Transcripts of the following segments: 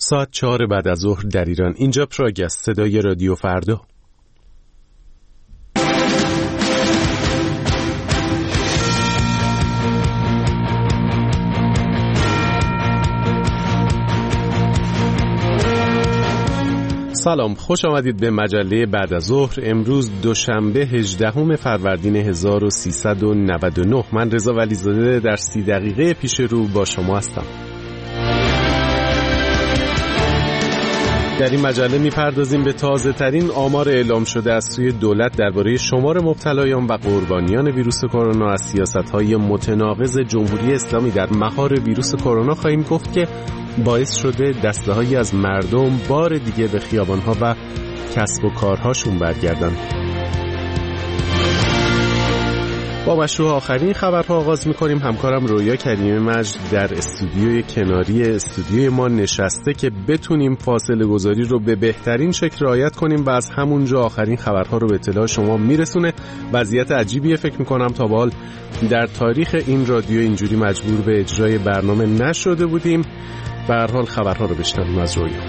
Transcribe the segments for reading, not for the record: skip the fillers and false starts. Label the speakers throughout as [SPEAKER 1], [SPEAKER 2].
[SPEAKER 1] ساعت 4 بعد از ظهر در ایران. اینجا پراگ است، صدای رادیو فردا. سلام، خوش آمدید به مجله بعد از ظهر. امروز دوشنبه 18 فروردین 1399. من رضا ولیزاده در 30 دقیقه پیش رو با شما هستم. در این مجله میپردازیم به تازه ترین آمار اعلام شده از سوی دولت درباره شمار مبتلایان و قربانیان ویروس کرونا از سیاست‌های متناقض جمهوری اسلامی در مهار ویروس کرونا. خواهیم گفت که باعث شده دسته‌هایی از مردم بار دیگه به خیابان‌ها و کسب و کارهاشون برگردن. با مشروع آخرین خبرها آغاز می‌کنیم. همکارم رویا کریمی مجد در استودیوی کناری استودیوی ما نشسته که بتونیم فاصله گذاری رو به بهترین شکل رعایت کنیم و از همونجا آخرین خبرها رو به اطلاع شما میرسونه. وضعیت عجیبیه فکر می‌کنم تا به حال در تاریخ این رادیو اینجوری مجبور به اجرای برنامه نشده بودیم. به هر حال خبرها رو بشنویم از رویا.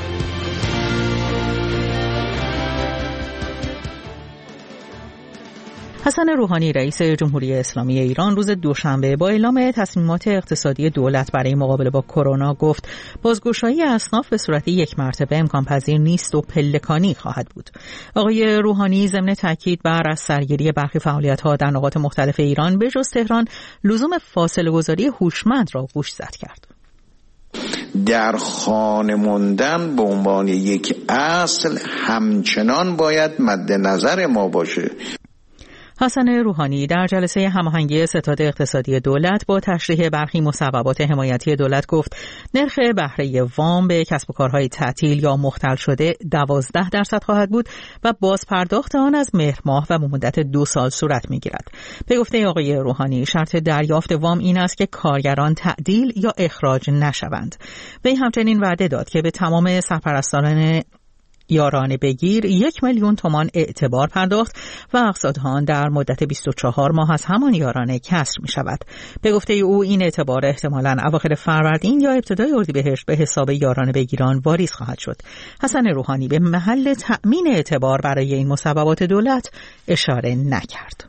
[SPEAKER 2] حسن روحانی رئیس جمهوری اسلامی ایران روز دوشنبه با اعلام تصمیمات اقتصادی دولت برای مقابله با کرونا گفت بازگشایی اصناف به صورت یک مرتبه امکان پذیر نیست و پلکانی خواهد بود. آقای روحانی ضمن تاکید بر از سرگیری برخی فعالیت‌ها در نقاط مختلف ایران به جز تهران لزوم فاصله‌گذاری هوشمند را گوشزد کرد.
[SPEAKER 3] در خانه موندن به عنوان یک اصل همچنان باید مد نظر ما باشه.
[SPEAKER 2] حسن روحانی در جلسه هماهنگی ستاد اقتصادی دولت با تشریح برخی مصوبات حمایتی دولت گفت نرخ بهره وام به کسب و کارهای تعطیل یا مختل شده 12% خواهد بود و بازپرداخت آن از مهر ماه و به مدت 2 سال صورت می‌گیرد. به گفته آقای روحانی شرط دریافت وام این است که کارگران تعدیل یا اخراج نشوند. وی همچنین وعده داد که به تمام سرپرستان یارانه بگیر 1 میلیون تومان اعتبار پرداخت و اقساط آن در مدت 24 ماه از همان یارانه کسر می شود. به گفته او این اعتبار احتمالاً اواخر فروردین یا ابتدای اردیبهشت به حساب یارانه بگیران واریز خواهد شد. حسن روحانی به محل تأمین اعتبار برای این مصوبات دولت اشاره نکرد.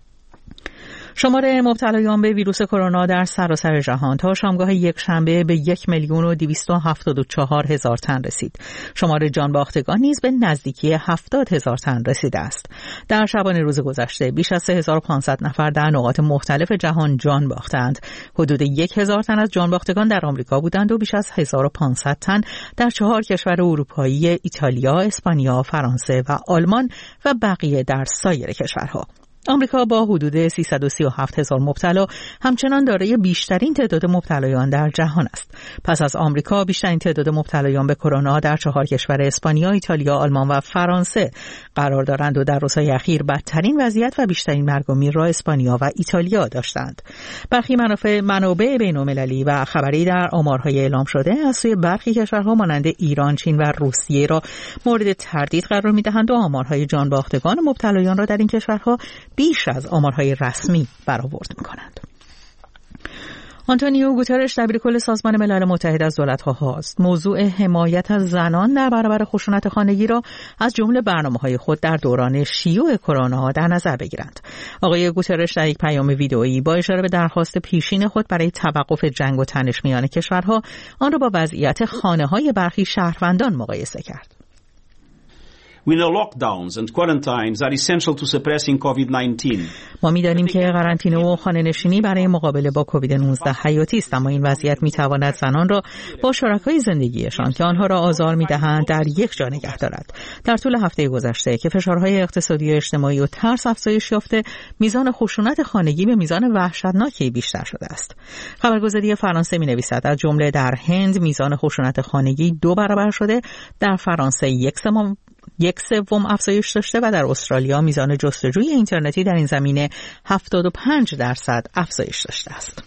[SPEAKER 2] شمار مبتلایان به ویروس کرونا در سراسر جهان تا شامگاه یک شنبه به 1,274,000 تن رسید. شمار جانباختگان نیز به نزدیکی 70,000 تن رسیده است. در شبانه روز گذشته بیش از 3,500 نفر در نقاط مختلف جهان جان باختند. حدود 1,000 تن از جانباختگان در آمریکا بودند و بیش از 1,500 تن در 4 کشور اروپایی، ایتالیا، اسپانیا، فرانسه و آلمان و بقیه در سایر کشورها. آمریکا با حدود 337,000 مبتلا همچنان دارای بیشترین تعداد مبتلایان در جهان است. پس از آمریکا بیشترین تعداد مبتلایان به کرونا در 4 کشور اسپانیا، ایتالیا، آلمان و فرانسه قرار دارند و در روزهای اخیر بدترین وضعیت و بیشترین مرگ و میر را اسپانیا و ایتالیا داشتند. برخی منابع بین‌المللی و خبری در آمارهای اعلام شده از سوی برخی کشورها مانند ایران، چین و روسیه را مورد تردید قرار می‌دهند و آمارهای جانباختگان مبتلایان را در این کشورها بیش از آمارهای رسمی برآورد می‌کنند. آنتونیو گوترش دبیرکل سازمان ملل متحد از دولت‌ها خواست موضوع حمایت از زنان در برابر خشونت خانگی را از جمله برنامه‌های خود در دوران شیوع کرونا در نظر بگیرند. آقای گوترش در یک پیام ویدئویی با اشاره به درخواست پیشین خود برای توقف جنگ و تنش میان کشورها آن را با وضعیت خانه‌های برخی شهروندان مقایسه کرد.
[SPEAKER 4] We know lockdowns and quarantines are essential to suppressing COVID-19.
[SPEAKER 2] ما می‌دانیم که قرنطینه و خانه‌نشینی برای مقابله با کووید 19 حیاتی است، اما این وضعیت می‌تواند زنان را با شرکای زندگیشان که آنها را آزار می‌دهند در یک جا نگه دارد. در طول هفته گذشته که فشارهای اقتصادی و اجتماعی و ترس افزایش یافته، میزان خشونت خانگی به میزان وحشتناکی بیشتر شده است. خبرگزاری فرانسه می‌نویسد از جمله در هند میزان خشونت خانگی 2 برابر شده، در فرانسه 1/3 افزایش داشته و در استرالیا میزان جستجوی اینترنتی در این زمینه 75% افزایش داشته است.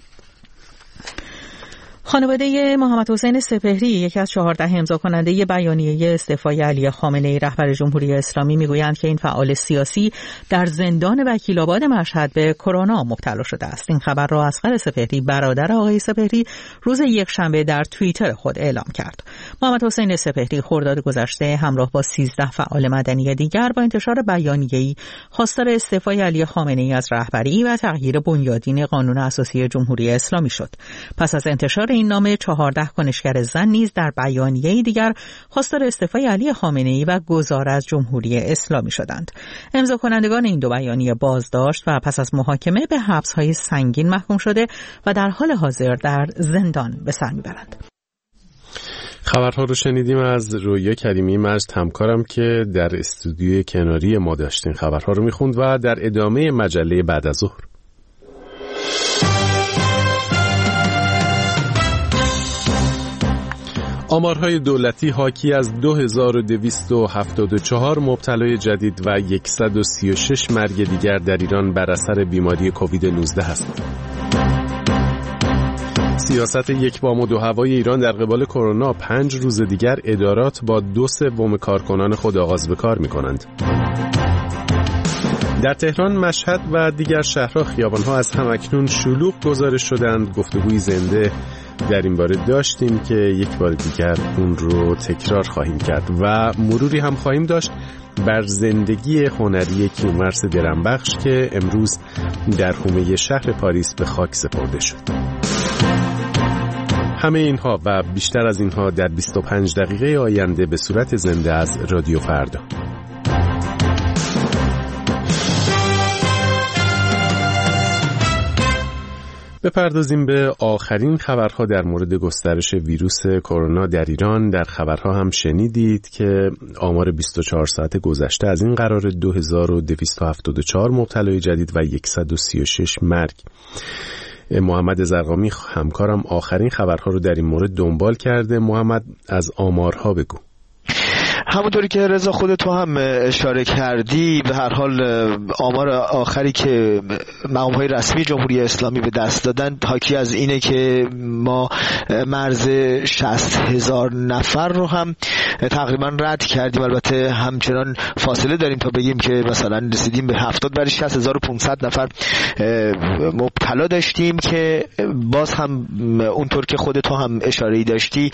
[SPEAKER 2] خانواده محمد حسین سپهری، یکی از 14 امضا کننده بیانیه استعفای علی خامنه‌ای رهبر جمهوری اسلامی، میگویند که این فعال سیاسی در زندان وکیل‌آباد مشهد به کرونا مبتلا شده است. این خبر را اصغر سپهری، برادر آقای سپهری، روز یکشنبه در توییتر خود اعلام کرد. محمد حسین سپهری خرداد گذشته همراه با 13 فعال مدنی دیگر با انتشار بیانیه‌ای خواستار استعفای علی خامنه‌ای از رهبری و تغییر بنیادین قانون اساسی جمهوری اسلامی شد. پس از انتشار این نامه 14 کنشگر زن نیز در بیانیه‌ای دیگر خواستار استعفای علی خامنه‌ای و گذار از جمهوری اسلامی شدند. امضا کنندگان این دو بیانیه بازداشت و پس از محاکمه به حبس‌های سنگین محکوم شده و در حال حاضر در زندان به سر میبرند.
[SPEAKER 1] خبرها رو شنیدیم از رویا کریمی مجد، همکارم که در استودیوی کناری ما داشتین خبرها رو میخوند و در ادامه مجله بعد از ظهر. آمارهای دولتی حاکی از 2274 مبتلای جدید و 136 مرگ دیگر در ایران بر اثر بیماری کووید 19 هست. سیاست یک بام و دو هوای ایران در قبال کرونا 5 روز دیگر ادارات با 2/3 کارکنان خود آغاز به کار می‌کنند. در تهران، مشهد و دیگر شهرها خیابان‌ها از همکنون شلوغ گزارش شدند. گفتگوی زنده در این باره داشتیم که یک بار دیگر اون رو تکرار خواهیم کرد و مروری هم خواهیم داشت بر زندگی هنری کیومرث درمبخش که امروز در حومه شهر پاریس به خاک سپرده شد. همه اینها و بیشتر از اینها در 25 دقیقه آینده به صورت زنده از رادیو فردا. بپردازیم به آخرین خبرها در مورد گسترش ویروس کرونا در ایران. در خبرها هم شنیدید که آمار 24 ساعت گذشته از این قرار 2274 مبتلای جدید و 136 مرگ. محمد زرقامی همکارم آخرین خبرها رو در این مورد دنبال کرده. محمد، از آمارها بگو.
[SPEAKER 5] همونطوری که رضا خودت تو هم اشاره کردی، به هر حال آمار آخری که مقام‌های رسمی جمهوری اسلامی به دست دادن حاکی از اینه که ما مرز 60,000 نفر رو هم تقریبا رد کردیم. البته همچنان فاصله داریم تا بگیم که مثلا رسیدیم به 70 برای 60,500 نفر مبتلا داشتیم که باز هم اونطور که خودت تو هم اشاره‌ای داشتی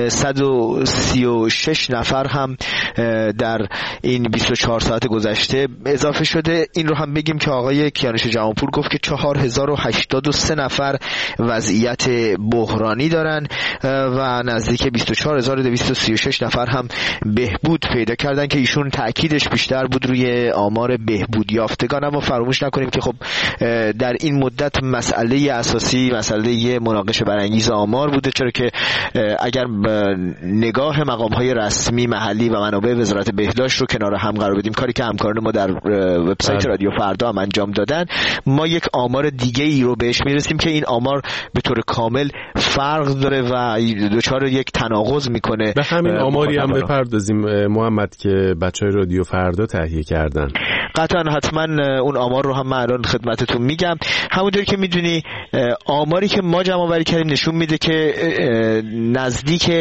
[SPEAKER 5] 136 نفر هم در این 24 ساعت گذشته اضافه شده. این رو هم بگیم که آقای کیانوش جهانپور گفت که 4083 نفر وضعیت بحرانی دارن و نزدیک 24236 نفر هم بهبود پیدا کردن که ایشون تأکیدش بیشتر بود روی آمار بهبود یافتگان. اما فراموش نکنیم که خب در این مدت مسئله اساسی مسئله مناقشه برانگیز آمار بوده، چرا که اگر نگاه مقام‌های رسمی محلی و منابع وزارت بهداشت رو کنار هم قرار بدیم، کاری که همکاران ما در وبسایت رادیو فردا هم انجام دادن، ما یک آمار دیگه ای رو بهش میرسیم که این آمار به طور کامل فرق داره و دچار یک تناقض میکنه.
[SPEAKER 1] به همین آماری هم بپردازیم محمد که بچهای رادیو فردا تهیه کردن.
[SPEAKER 5] قطعا حتما اون آمار رو هم من الان خدمتتون میگم. همونطور که میدونی آماری که ما جمع آوری کردیم نشون میده که نزدیک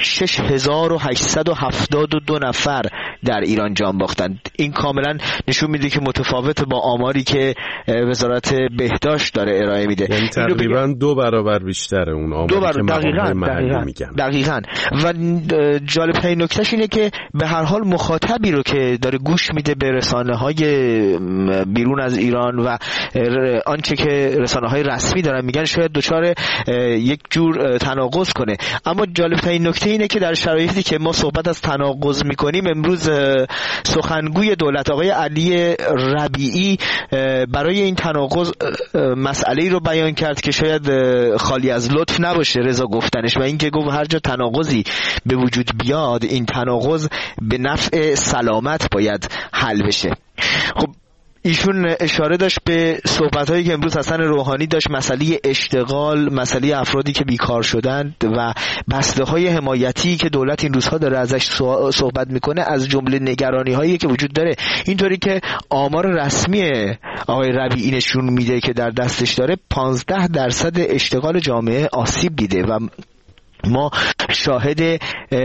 [SPEAKER 5] 6872 نفر در ایران جان باختند. این کاملا نشون میده که متفاوت با آماری که وزارت بهداشت داره ارائه میده.
[SPEAKER 1] یعنی تقریبا 2 برابر بیشتره اون آماری که مقام‌های محلی میگن.
[SPEAKER 5] دقیقاً. و جالب‌ترین نکتهش اینه که به هر حال مخاطبی رو که داره گوش میده به رسانه‌های بیرون از ایران و آنچه که رسانه‌های رسمی دارن میگن شاید دچار یک جور تناقض کنه. اما جالب‌ترین نکته اینه که در شرایطی که ما صحبت از تناقض میکنیم، امروز سخنگوی دولت آقای علی ربیعی برای این تناقض مسئله‌ای رو بیان کرد که شاید خالی از لطف نباشه رضا گفتنش، و اینکه گفت هر جا تناقضی به وجود بیاد این تناقض به نفع سلامت باید حل بشه. خب ایشون اشاره داشت به صحبت‌هایی که امروز حسن روحانی داشت، مسئله اشتغال، مسئله افرادی که بیکار شدند و بسته‌های حمایتی که دولت این روزها داره ازش صحبت میکنه، از جمله نگرانی‌هایی که وجود داره. اینطوری که آمار رسمی آقای ربیعی نشون میده که در دستش داره 15% اشتغال جامعه آسیب دیده و ما شاهد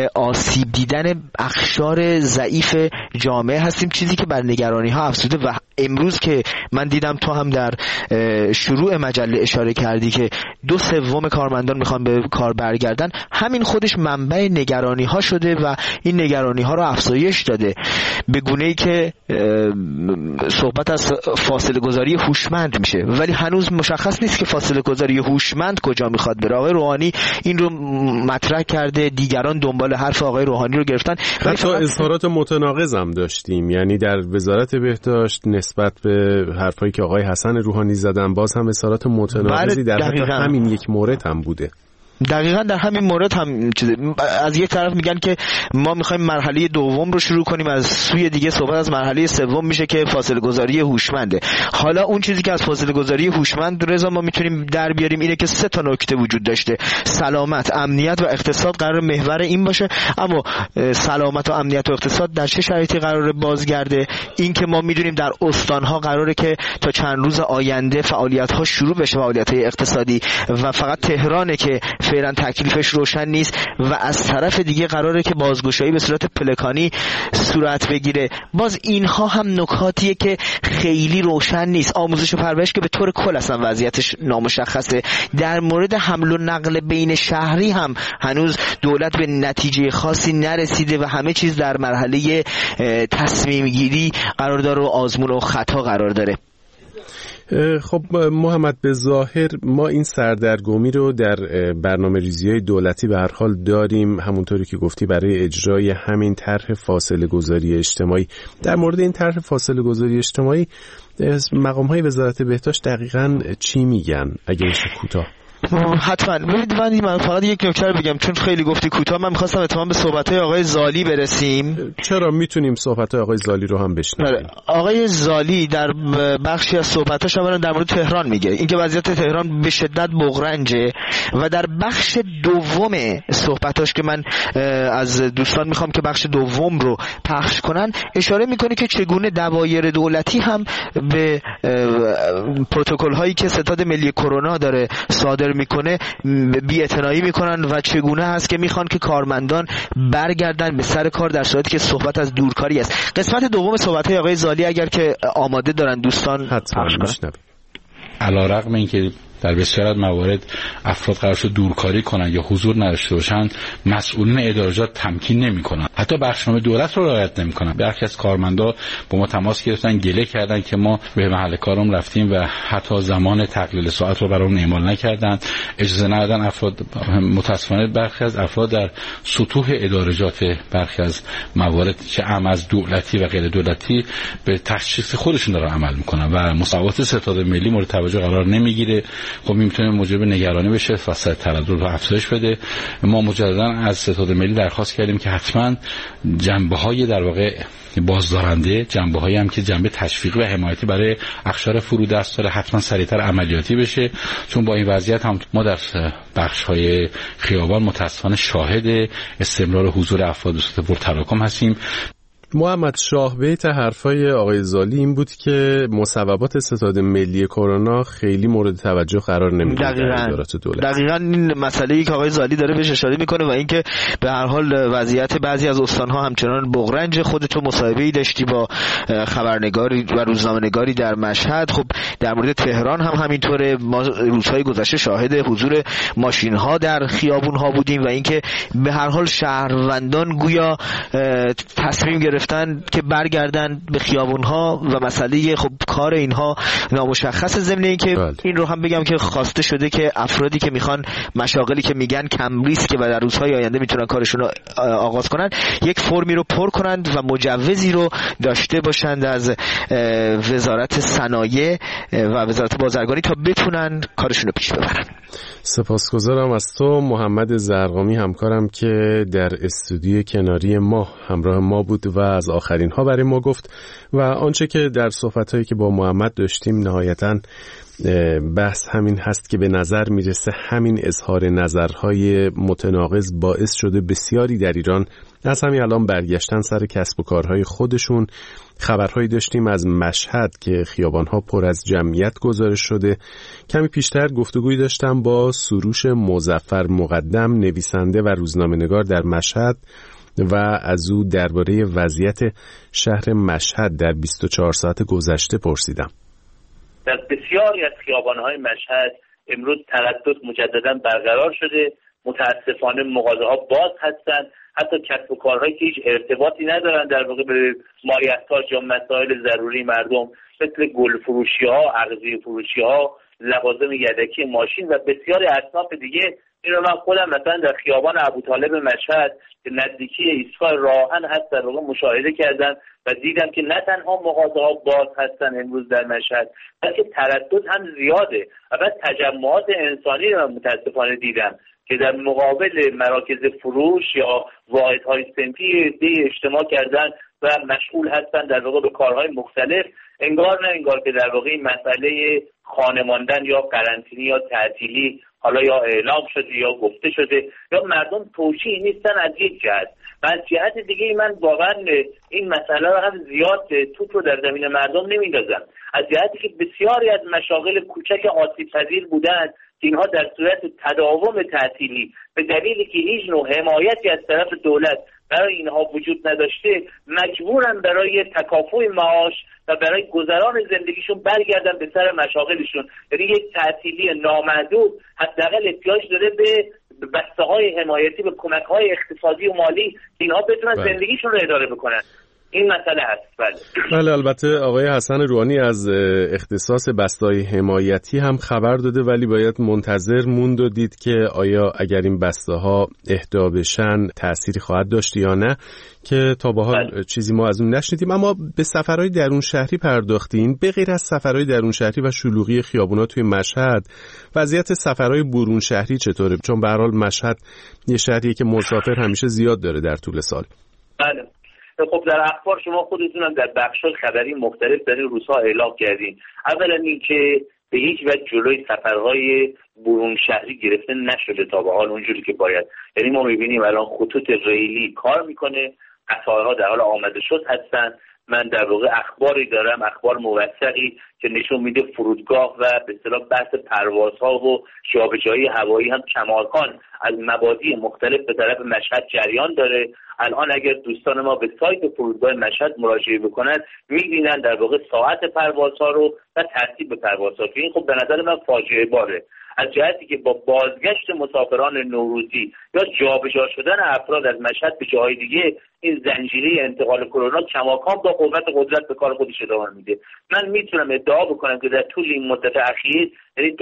[SPEAKER 5] آسیب دیدن اقشار ضعیف جامعه هستیم، چیزی که بر نگرانی ها افزوده و امروز که من دیدم تو هم در شروع مجله اشاره کردی که 2/3 کارمندان میخوان به کار برگردن، همین خودش منبع نگرانی ها شده و این نگرانی ها رو افزایش داده، به گونه‌ای که صحبت از فاصله گذاری هوشمند میشه، ولی هنوز مشخص نیست که فاصله گذاری هوشمند کجا میخواد بره. آقای روحانی این رو مطرح کرده، دیگران دنبال حرف آقای روحانی رو گرفتن.
[SPEAKER 1] حتی اظهارات متناقض هم داشتیم، یعنی در وزارت بهداشت نسبت به حرفایی که آقای حسن روحانی زدن باز هم اظهارات متناقضی در همین یک مورد هم بوده.
[SPEAKER 5] دقیقاً در همین مورد هم از یک طرف میگن که ما میخوایم مرحله دوم رو شروع کنیم، از سوی دیگه صحبت از مرحله سوم میشه که فاصله گذاری هوشمنده. حالا اون چیزی که از فاصله گذاری هوشمند رضا ما میتونیم در بیاریم اینه که 3 نکته وجود داشته: سلامت، امنیت و اقتصاد قرار محور این باشه. اما سلامت و امنیت و اقتصاد در چه شرایطی قراره بازگرده؟ این که ما میدونیم در استانها قراره که تا چند روز آینده فعالیت‌ها شروع بشه، فعالیت‌های اقتصادی، و فقط تهرانه که فعلا تکلیفش روشن نیست، و از طرف دیگه قراره که بازگشایی به صورت پلکانی صورت بگیره. باز اینها هم نکاتیه که خیلی روشن نیست. آموزش و پرورش که به طور کل اصلا وضعیتش نامشخصه. در مورد حمل و نقل بین شهری هم هنوز دولت به نتیجه خاصی نرسیده و همه چیز در مرحله تصمیم گیری قرار داره و آزمون و خطا قرار داره.
[SPEAKER 1] خب محمد، به ظاهر ما این سردرگمی رو در برنامه‌ریزی‌های دولتی به هر حال داریم، همونطوری که گفتی برای اجرای همین طرح فاصله گذاری اجتماعی. در مورد این طرح فاصله گذاری اجتماعی مقام‌های وزارت بهداشت دقیقاً چی میگن اگه میشه کوتاه؟
[SPEAKER 5] حتما. ببینید من فقط یک نکته رو بگم، چون خیلی گفتی کوتاه، من می‌خواستم اتفاقا به صحبت‌های آقای زالی برسیم.
[SPEAKER 1] چرا؟ میتونیم صحبت‌های آقای زالی رو هم بشنویم.
[SPEAKER 5] آقای زالی در بخشی از صحبتاش اولا در مورد تهران میگه، اینکه وضعیت تهران به شدت بغرنجه، و در بخش دوم صحبتاش که من از دوستان میخوام که بخش دوم رو پخش کنن، اشاره میکنه که چگونه دوایر دولتی هم به پروتکل هایی که ستاد ملی کرونا داره صادر میکنه بی‌اعتنایی میکنن و چگونه هست که میخوان که کارمندان برگردن به سر کار در صورتی که صحبت از دورکاری است. قسمت دوم صحبت‌های آقای زالی اگر که آماده دارن دوستان
[SPEAKER 1] حتما بشنوید.
[SPEAKER 6] علی‌رغم اینکه در بسیار از موارد افراد قرار شد دورکاری کنن یا حضور نداشته باشن، مسئولین ادارجات تمکین نمی‌کنن، حتی بخشنامه دولت رو رعایت نمی‌کنن. برخی از کارمندا با ما تماس گرفتن، گله کردن که ما به محل کارم رفتیم و حتی زمان تقلیل ساعت رو برامون اعمال نکردن، اجازه ندادن. افراد متأسفانه برخی از افراد در سطوح ادارجات برخی از موارد چه از دولتی و غیر دولتی به تشخیص خودشون دارن عمل می‌کنن و مساوات ستاد ملی مورد توجه قرار نمیگیره. خب میتونه موجب نگرانی بشه، فصل تردد رو افزایش بده. ما مجددا از ستاد ملی درخواست کردیم که حتما جنبه‌های در واقع بازدارنده، جنبه‌هایی هم که جنبه تشویقی و حمایتی برای اقشار فرودست داره، حتما سریعتر عملیاتی بشه، چون با این وضعیت هم ما در بخش‌های خیابان متأسفانه شاهد استمرار حضور افراد به صورت پرتراکم هستیم.
[SPEAKER 1] محمد، شاه بیت حرفای آقای زالی این بود که مصوبات ستاد ملی کرونا خیلی مورد توجه قرار نمیگیره در ادارات دولت.
[SPEAKER 5] دقیقاً این مسئله‌ای که آقای زالی داره بهش اشاره میکنه و اینکه به هر حال وضعیت بعضی از استان‌ها همچنان بغرنج. خودت مصاحبه‌ای داشتی با خبرنگاری و روزنامه‌نگاری در مشهد. خب در مورد تهران هم همینطوره. ما روزهای گذشته شاهد حضور ماشین‌ها در خیابون‌ها بودیم و اینکه به هر حال شهروندان گویا تصمیم گرفتن که برگردن به خیابون‌ها و مسئله خب کار اینها نامشخص. ضمن اینکه این رو هم بگم که خواسته شده که افرادی که میخوان مشاغلی که میگن کم ریسک و در روزهای آینده میتونن کارشون رو آغاز کنن، یک فرمی رو پر کنند و مجوزی رو داشته باشند از وزارت صنایع و وزارت بازرگانی تا بتونن کارشون رو پیش ببرن.
[SPEAKER 1] سپاسگزارم از تو محمد زرقامی، همکارم که در استودیو کناری ما همراه ما بود و از آخرین ها برای ما گفت. و آنچه که در صحبت‌هایی که با محمد داشتیم نهایتاً بحث همین هست که به نظر میرسه همین اظهار نظرهای متناقض باعث شده بسیاری در ایران از همین الان برگشتن سر کسب و کارهای خودشون. خبرهایی داشتیم از مشهد که خیابانها پر از جمعیت گزارش شده. کمی پیشتر گفتگویی داشتم با سروش مظفر مقدم، نویسنده و روزنامه‌نگار در مشهد، و از او درباره وضعیت شهر مشهد در 24 ساعت گذشته پرسیدم.
[SPEAKER 7] در بسیاری از خیابان‌های مشهد امروز تردد مجددا برقرار شده. متاسفانه مغازه‌ها باز هستند، حتی کسب و کارهایی که هیچ ارتباطی ندارن در واقع به مایحتاج یا مسائل ضروری مردم، مثل گل فروشی‌ها، اغذیه فروشی‌ها، لوازم یدکی ماشین و بسیاری اصناف دیگه. این رو من خودم مثلا در خیابان ابوطالب مشهد که نزدیکی ایستگاه راهن هست در واقع مشاهده کردم و دیدم که نه تنها مغازه‌ها باز هستن امروز در مشهد، بلکه تردد هم زیاده و بعد تجمعات انسانی رو متاسفانه دیدم که در مقابل مراکز فروش یا واحدهای صنفی اجتماع کردن و مشغول هستن در واقع به کارهای مختلف. انگار نه انگار که در واقع این مسئله خانه ماندن یا قرنطینی یا تعطیلی حالا یا اعلام شده یا گفته شده یا مردم توشیح نیستن از یک جهت و از جهت دیگه من واقعا این مسئله رو هم زیاد توپ رو در زمین مردم نمیندازم، از جهتی که بسیاری از مشاغل کوچک آسیب پذیر بودند که اینها در صورت تداوم تعطیلی به دلیلی که هیچ نوع حمایتی از طرف دولت برای اینها وجود نداشته مجبورن برای تکافؤ معاش و برای گذران زندگیشون برگردن به سر مشاغلشون. یعنی یک تعطیلی نامحدود حداقل احتیاج داره به بسته‌های حمایتی، به کمک‌های اقتصادی و مالی که اینها بتونن زندگیشون رو اداره بکنن. این مسئله هست.
[SPEAKER 1] بله البته آقای حسن روحانی از اختصاص بسته‌های حمایتی هم خبر داده، ولی باید منتظر موند و دید که آیا اگر این بسته‌ها اهدا بشن تأثیری خواهد داشت یا نه، که تا به حال چیزی ما از اون نشنیدیم. اما به سفرهای درون شهری پرداختین. به غیر از سفرهای درون شهری و شلوغی خیابونا توی مشهد، وضعیت سفرهای برون شهری چطوره؟ چون به هر حال مشهد یه شهریه که مسافر همیشه زیاد داره در طول سال.
[SPEAKER 7] بله. خب در اخبار شما خودتون هم در بخش‌های خبری مختلف در این روزها اعلام کردین. اولا اینکه به هیچ وجه جلوی سفرهای برون شهری گرفته نشده تا به حال اونجوری که باید. یعنی ما می‌بینیم الان خطوط ریلی کار میکنه، قطارها در حال آمده شد هستن. من در واقع اخباری دارم، اخبار موثقی که نشون میده فرودگاه و به اصطلاح بحث پروازها و جابجایی هوایی هم کماکان از مبادی مختلف به طرف مشهد جریان داره. الان اگر دوستان ما به سایت فرودگاه مشهد مراجعه بکنن میبینن در واقع ساعت پروازها رو و ترتیب پروازها که این خب به نظر من فاجعه باره، از جهتی که با بازگشت مسافران نوروزی یا جابجا شدن افراد از مشهد به جاهای دیگه این زنجیره انتقال کرونا کماکان با قدرت به کار خودش ادامه میده. من میتونم ادعا بکنم که در طول این مدت اخیر، یعنی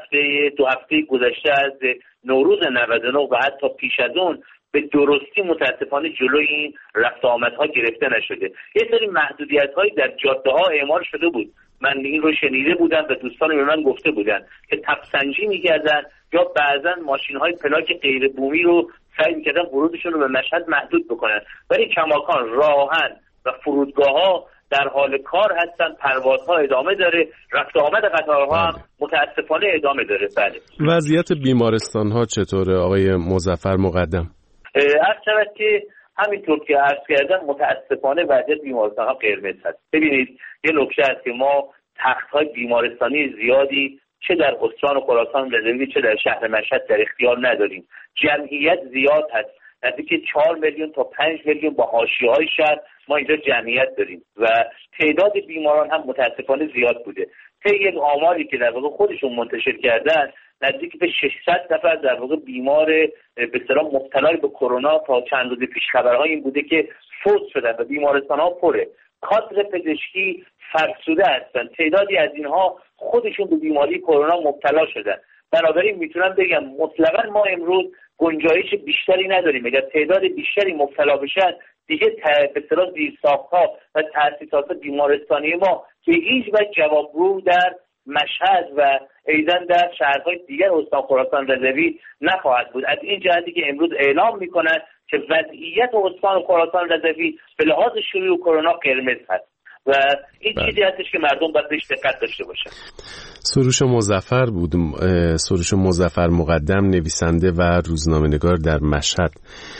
[SPEAKER 7] دو هفته گذشته از نوروز 99 و حتی پیش از اون، به درستی متاسفانه جلوی این رفت آمدها گرفته نشده. یه سری محدودیت‌هایی در جاده‌ها اعمال شده بود. من این رو شنیده بودم و دوستان به من گفته بودن که تپسنجی می‌کردن یا بعضاً ماشین‌های پلاک غیر بومی رو سعی می‌کردن ورودشون رو به مشهد محدود بکنن، ولی کماکان راهن و فرودگاه‌ها در حال کار هستن، پروازها ادامه داره، رفت آمد قطارها هم متاسفانه ادامه داره. بله.
[SPEAKER 1] وضعیت بیمارستان‌ها چطوره آقای مظفر مقدم؟
[SPEAKER 7] عرض شود که همینطور که عرض کردم متاسفانه وضعیت بیمارستان‌ها قرمز هست. ببینید یه نکته هست که ما تخت‌های بیمارستانی زیادی چه در استان و خراسان رضوی چه در شهر مشهد در اختیار نداریم. جمعیت زیاد هست، نزدیک 4 میلیون تا 5 میلیون با حاشیه‌های شهر ما اینجا جمعیت داریم و تعداد بیماران هم متاسفانه زیاد بوده. طی یک آماری که در واقع خودشون منتشر کردن نزدیک به 600 نفر در واقع بیمار به اصطلاح مبتلا به کرونا تا چند روز پیش خبرهای این بوده که فوت شدن و بیمارستان‌ها پره. کادر پزشکی فرسوده هستن، تعدادی از اینها خودشون به بیماری کرونا مبتلا شدن. بنابراین میتونم بگم مطلقاً ما امروز گنجایش بیشتری نداریم. اگر تعداد بیشتری مبتلا بشن دیگه به اصطلاح زیرساخت‌ها و تأسیسات بیمارستانی ما که هیچ وجه جوابگو در مشهد و ایضاً در شهرهای دیگر استان خراسان رضوی نخواهد بود. از این جهتی که امروز اعلام میکنند که وضعیت استان خراسان رضوی به لحاظ شیوع کرونا قرمز هست و این چیزی هستش که مردم باید بهش دقت داشته باشن.
[SPEAKER 1] سروش مظفر بود، سروش مظفر مقدم، نویسنده و روزنامه‌نگار در مشهد.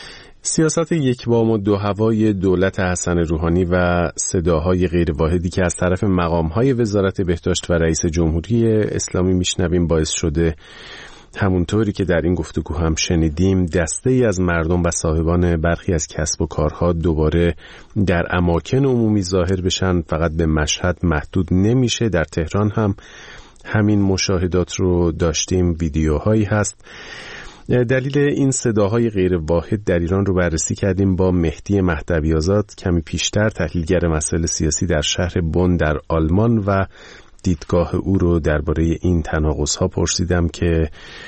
[SPEAKER 1] سیاست یک بام و دو هوای دولت حسن روحانی و صداهای غیر واحدی که از طرف مقام‌های وزارت بهداشت و رئیس جمهوری اسلامی میشنویم باعث شده همونطوری که در این گفتگو هم شنیدیم، دسته‌ای از مردم و صاحبان برخی از کسب و کارها دوباره در اماکن عمومی ظاهر بشن. فقط به مشهد محدود نمیشه، در تهران هم همین مشاهدات رو داشتیم، ویدیوهایی هست. دلیل این صداهای غیر واحد در ایران رو بررسی کردیم با مهدی مهدوی آزاد، کمی پیشتر تحلیلگر مسائل سیاسی در شهر بن در آلمان، و دیدگاه او رو درباره این تناقض‌ها پرسیدم که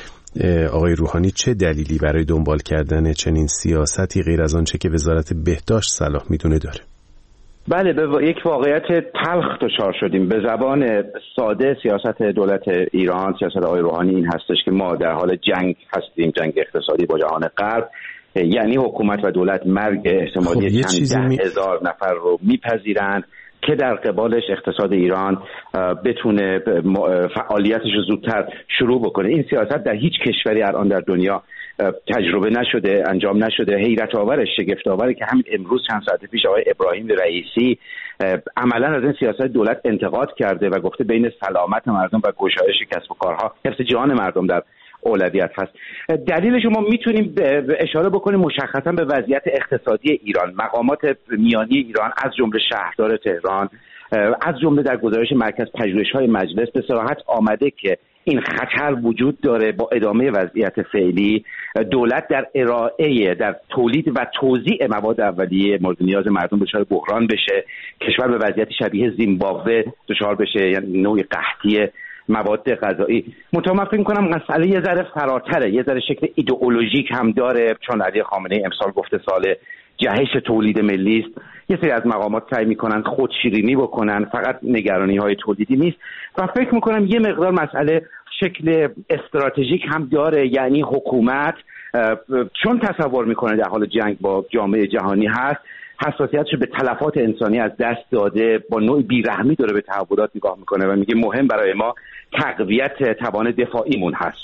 [SPEAKER 1] آقای روحانی چه دلیلی برای دنبال کردن چنین سیاستی غیر از آنچه که وزارت بهداشت صلاح میدونه داره.
[SPEAKER 8] بله، به یک واقعیت تلخ دچار شدیم. به زبان ساده سیاست دولت ایران، سیاست آقای روحانی این هستش که ما در حال جنگ هستیم، جنگ اقتصادی با جهان غرب. یعنی حکومت و دولت مرگ احتمالی چند ده هزار نفر رو میپذیرند که در قبالش اقتصاد ایران بتونه فعالیتش رو زودتر شروع بکنه. این سیاست در هیچ کشوری الان در دنیا تجربه نشده، انجام نشده. حیرت آور، شگفت آوره که همین امروز چند ساعت پیش آقای ابراهیم رئیسی عملا از این سیاست دولت انتقاد کرده و گفته بین سلامت مردم و گشایش کسب و کارها حفظ جان مردم در اولویت هست. دلیلش ما میتونیم اشاره بکنیم مشخصا به وضعیت اقتصادی ایران. مقامات میانی ایران از جمله شهردار تهران، از جمله در گزارش مرکز پژوهش‌های مجلس به صراحت آمده که این خطر وجود داره. با ادامه وضعیت فعلی دولت در ارائه، در تولید و توزیع مواد اولیه مورد نیاز مردم دچار بحران بشه، کشور به وضعیت شبیه زیمبابوه دچار بشه، یعنی نوعی قحطی مواد غذایی. من فکر می‌کنم مسئله یه ذره فراتره، یه ذره شکل ایدئولوژیک هم داره، چون علی خامنه‌ای امسال گفته سال جهش تولید ملی است. یه سری از مقامات سعی می‌کنن خودشیرینی بکنن، فقط نگرانی‌های تولیدی نیست. و فکر می‌کنم یه مقدار مسئله شکل استراتژیک هم داره، یعنی حکومت چون تصور می‌کنه در حال جنگ با جامعه جهانی هست، حساسیتش به تلفات انسانی از دست داده، با نوع بیرحمی داره به تحولات نگاه میکنه و میگه مهم برای ما تقویت توان دفاعیمون هست.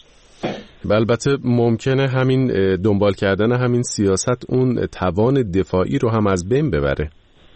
[SPEAKER 1] البته ممکنه همین دنبال کردن همین سیاست اون توان دفاعی رو هم از بین ببره.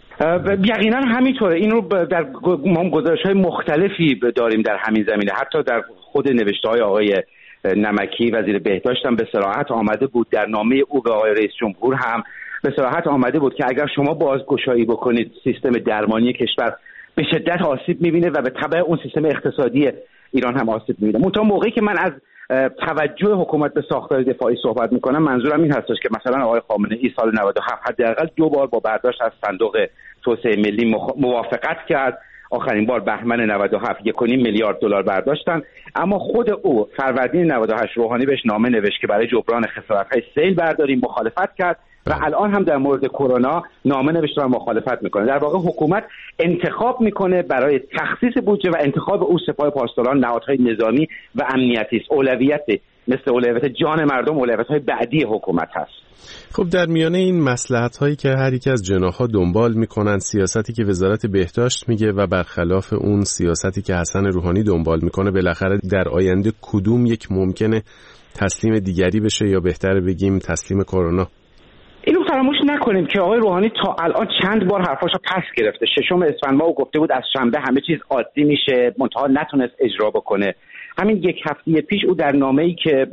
[SPEAKER 8] یقینا همینطوره. این رو در ما گزارش‌های مختلفی داریم در همین زمینه. حتی در خود نوشته‌های آقای نمکی وزیر بهداشت هم به صراحت آمده بود، در نامه او به آقای رئیس جمهور هم به صراحت آمده بود که اگر شما بازگشایی بکنید سیستم درمانی کشور به شدت آسیب می‌بینه و به تبع اون سیستم اقتصادی ایران هم آسیب می‌بینه. منتها موقعی که من از توجه حکومت به ساختار دفاعی صحبت می‌کنم، منظورم این هستش که مثلا آقای خامنه‌ای سال 97 حداقل 2 بار با برداشت از صندوق توسعه ملی موافقت کرد. آخرین بار بهمن 97 1.5 میلیارد دلار برداشتن، اما خود او فروردین 98 روحانی بهش نامه نوشت که برای جبران خسارت‌های سیل برداریم، مخالفت کرد و الان هم در مورد کرونا نامه نوشته و مخالفت میکنه. در واقع حکومت انتخاب میکنه برای تخصیص بودجه و انتخاب او سپاه پاسداران، نهادهای نظامی و امنیتی است. اولویت مثل اولویت جان مردم اولویت‌های بعدی حکومت هست.
[SPEAKER 1] خب در میانه این مصلحت‌هایی که هر یک از جناح‌ها دنبال میکنن، سیاستی که وزارت بهداشت میگه و برخلاف اون سیاستی که حسن روحانی دنبال میکنه، بالاخره در آینده کدوم یک ممکنه تسلیم دیگری بشه، یا بهتره بگیم تسلیم کرونا؟
[SPEAKER 8] اینو فراموش نکنیم که آقای روحانی تا الان چند بار حرفاشو پس گرفته. 6 اسفند ماه گفته بود از شنبه همه چیز عادی میشه، منتها نتونست اجرا بکنه. همین یک هفته پیش او در نامه‌ای که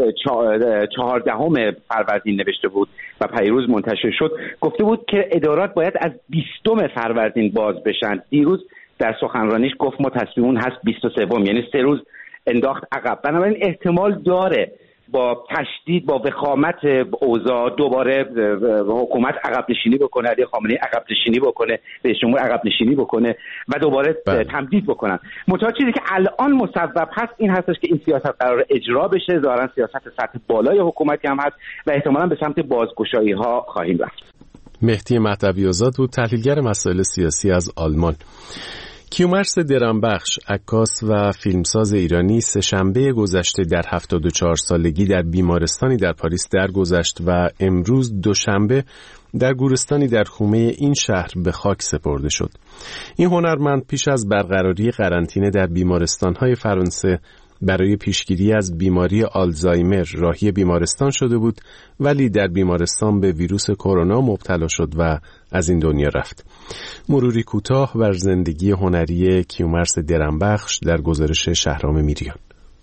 [SPEAKER 8] 14 فروردین نوشته بود و پیروز منتشر شد گفته بود که ادارات باید از 20 فروردین باز بشن. دیروز در سخنرانیش گفت ما تصمیمون هست 23، یعنی 3 روز انداخت عقب. بنابراین احتمال داره با تشدید، با وخامت اوضاع دوباره حکومت عقب نشینی بکنه، علی خامنه‌ای عقب نشینی بکنه، رئیس جمهور عقب نشینی بکنه و دوباره تمدید بکنن. منتها چیزی که الان مصوب هست این هستش که این سیاست قرار اجرا بشه. ظاهرا سیاست سطح بالای حکومتی هم هست و احتمالاً به سمت بازگشایی ها خواهیم رفت.
[SPEAKER 1] مهدی مهدوی آزاد بود، تحلیلگر مسائل سیاسی از آلمان. کیومرث درمبخش، عکاس و فیلمساز ایرانی، سه‌شنبه گذشته در 74 سالگی در بیمارستانی در پاریس درگذشت و امروز دوشنبه در گورستانی در خومه این شهر به خاک سپرده شد. این هنرمند پیش از برقراری قرنطینه در بیمارستان‌های فرانسه برای پیشگیری از بیماری آلزایمر راهی بیمارستان شده بود، ولی در بیمارستان به ویروس کرونا مبتلا شد و از این دنیا رفت. مروری کوتاه بر زندگی هنری کیومرث درمبخش در گزارش شهرام میریان.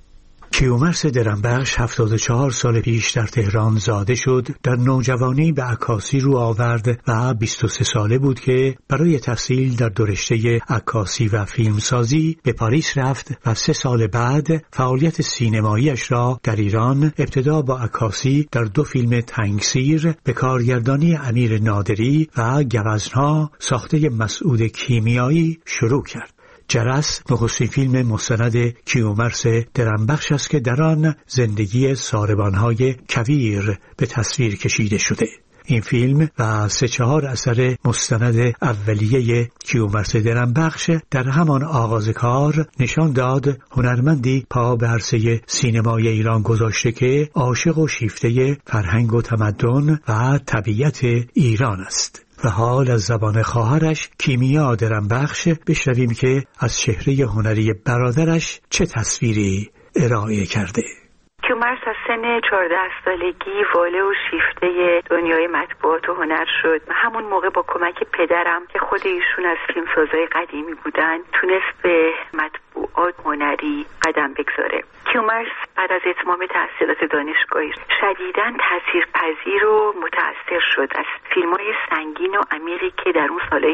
[SPEAKER 9] کیومرث درمبخش 74 سال پیش در تهران زاده شد. در نوجوانی به عکاسی رو آورد و 23 ساله بود که برای تحصیل در دو رشته عکاسی و فیلمسازی به پاریس رفت و 3 سال بعد فعالیت سینماییش را در ایران ابتدا با عکاسی در 2 فیلم تنگسیر به کارگردانی امیر نادری و گوزنها ساخته مسعود کیمیایی شروع کرد. جرس نخستین فیلم مستند کیومرث درمبخش است که در آن زندگی ساربانهای کویر به تصویر کشیده شده. این فیلم و 3-4 اثر مستند اولیه کیومرث درمبخش در همان آغاز کار نشان داد هنرمندی پا به عرصه سینمای ایران گذاشته که عاشق و شیفته فرهنگ و تمدن و طبیعت ایران است. و حال از زبان خواهرش کیمیا درمبخش بشنویم که از چهره هنری برادرش چه تصویری ارائه کرده.
[SPEAKER 10] کیومرث از سن 14 سالگی واله و شیفته دنیای مطبوعات و هنر شد. همون موقع با کمک پدرم که خود ایشون از فیلمسازهای قدیمی بودن تونست به مطبوعات هنری قدم بگذاره. کیومرث بعد از اتمام تحصیلات دانشگاهی شدیداً تاثیرپذیر و متأثر شد از فیلم‌های سنگین و عمیقی که در اون سال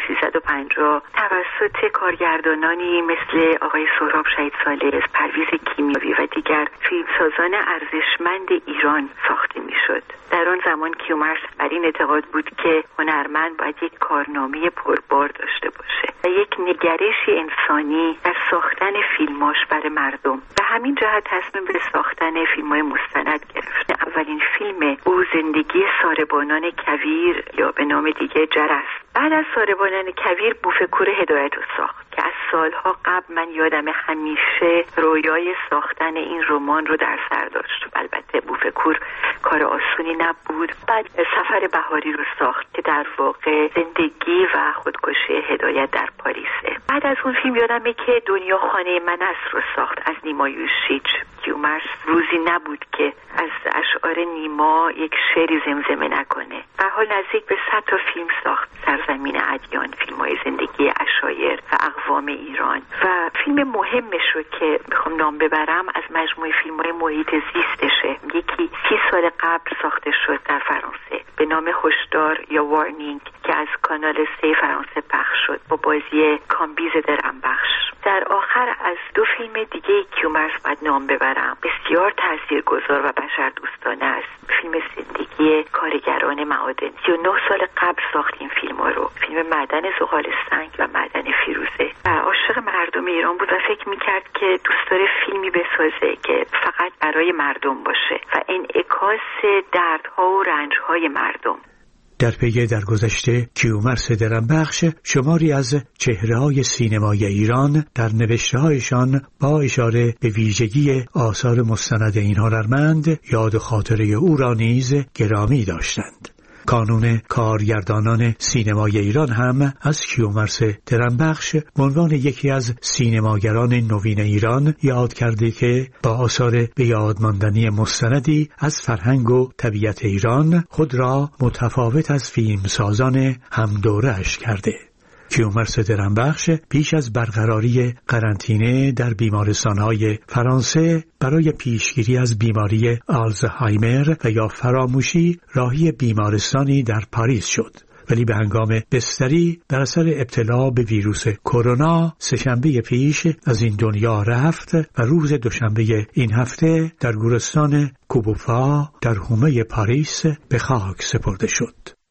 [SPEAKER 10] 1350 توسط کارگردانانی مثل آقای سهراب شهید ثالث، پرویز کیمیایی و دیگر فیلمسازان ارزشمند ایران ساخته میشد. در آن زمان کیومرث بر این اعتقاد بود که هنرمند باید یک کارنامه پربار داشته باشه و یک نگرشی انسانی در ساختن فیلماش برای مردم. به همین جهت تصمیم به ساختن فیلم‌های مستند گرفت. اولین فیلم او زندگی ساربانان کویر یا به نام دیگه جرس. بعد از ساربانان کویر بوفکور هدایت رو ساخت که از سالها قبل من یادم همیشه رویای ساختن این رمان رو در سر داشت. البته بوفکور کار آسونی نبود. بعد سفر بهاری رو ساخت که در واقع زندگی و خودکشی هدایت در پاریسه. بعد از اون فیلم یادمه که دنیا خانه من است رو ساخت از نیما یوشیچ. کیومرث روزی نبود که از اشعار نیما یک شعری زمزمه نکنه. به حال نزدیک به 100 تا فیلم ساخت. سرزمین ادیان، فیلم‌های زندگی عشایر و اقوام ایران. و فیلم مهمش رو که میخوام نام ببرم از مجموعه فیلم‌های محیط زیستشه. یکی 30 سال قبل ساخته شد در فرانسه به نام هشدار یا وارنینگ که از کانال 3 فرانسه پخش شد با بازی کامبیز درمبخش. در آخر از 2 فیلم دیگه کیومرث باید نام ببرم. بسیار تاثیرگذار و بشردوستانه است. فیلم زندگی کارگران معادن. 39 سال قبل ساخت این فیلم‌ها رو. فیلم معدن زغال سنگ و معدن فیروزه. و عاشق مردم ایران بود و فکر می‌کرد که دوست داره فیلمی بسازه که فقط برای مردم باشه و انعکاس دردها و رنج‌های مردم.
[SPEAKER 9] در پی درگذشته کیومرث درمبخش شماری از چهره‌های سینمای ایران در نوشته‌هایشان با اشاره به ویژگی آثار مستند این هنرمند یاد و خاطره او را نیز گرامی داشتند. کانون کارگردانان سینمای ایران هم از کیومرث درمبخش به عنوان یکی از سینماگران نوین ایران یاد کرده که با آثار به یاد ماندنی مستندی از فرهنگ و طبیعت ایران خود را متفاوت از فیلمسازان همدوره‌اش کرده. کیومرث درمبخش پیش از برقراری قرنطینه در بیمارستان‌های فرانسه برای پیشگیری از بیماری آلزهایمر و یا فراموشی راهی بیمارستانی در پاریس شد. ولی به هنگام بستری در اثر ابتلا به ویروس کرونا سه‌شنبه پیش از این دنیا رفت و روز دوشنبه این هفته در گورستان کوبوفا در حومه پاریس به خاک سپرده شد.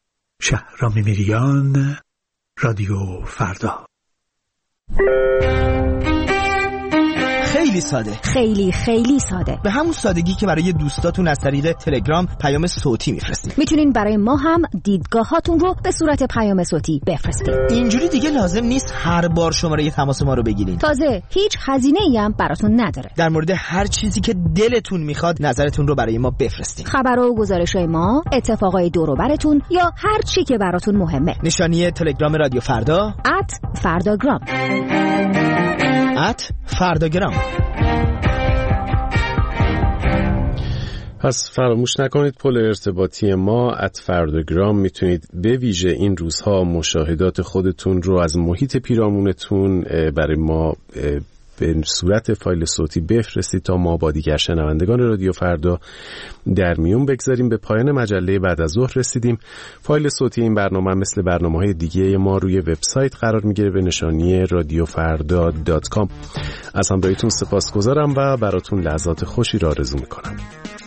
[SPEAKER 9] شهرام میریان، رادیو فردا.
[SPEAKER 11] خیلی ساده، خیلی ساده، به همون سادگی که برای دوستاتون از طریق تلگرام پیام صوتی میفرستید.
[SPEAKER 12] میتونین برای ما هم دیدگاهاتون رو به صورت پیام صوتی بفرستید.
[SPEAKER 11] اینجوری دیگه لازم نیست هر بار شماره تماس ما رو بگیرین.
[SPEAKER 12] تازه هیچ هزینه‌ای هم براتون نداره.
[SPEAKER 11] در مورد هر چیزی که دلتون میخواد نظرتون رو برای ما بفرستید.
[SPEAKER 12] خبر و گزارش‌های ما، اتفاقای دور و براتون یا هر چی که براتون مهمه.
[SPEAKER 11] نشانی تلگرام رادیو فردا
[SPEAKER 12] @فرداگرام.
[SPEAKER 11] فرداگرام.
[SPEAKER 1] پس فراموش نکنید پل ارتباطی ما @فرداگرام. میتونید به ویژه این روزها مشاهدات خودتون رو از محیط پیرامونتون برای ما به صورت فایل صوتی بفرستید تا ما با دیگر شنوندگان رادیو فردا در میون بگذاریم. به پایان مجله بعد از ظهر رسیدیم. فایل صوتی این برنامه مثل برنامه‌های دیگه ما روی وبسایت قرار میگیره به نشانی radiofarda.com. از همراهیتون سپاسگزارم و براتون لحظات خوشی را آرزو میکنم.